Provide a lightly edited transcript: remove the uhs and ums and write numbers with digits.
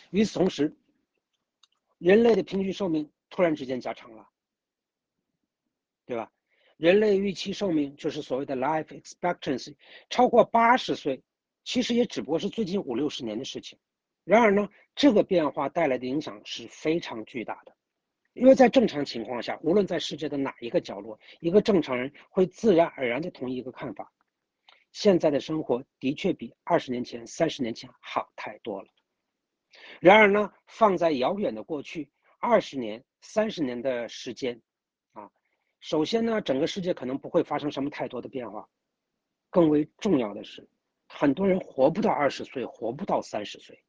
与此同时，人类的平均寿命突然之间加长了，对吧？人类预期寿命就是所谓的 life expectancy， 超过80岁，其实也只不过是最近50-60年的事情。然而呢，这个变化带来的影响是非常巨大的。因为在正常情况下，无论在世界的哪一个角落，一个正常人会自然而然的同意一个看法：现在的生活的确比20年前、30年前好太多了。然而呢，放在遥远的过去20年、30年的时间，首先呢，整个世界可能不会发生什么太多的变化。更为重要的是，很多人活不到20岁，活不到30岁。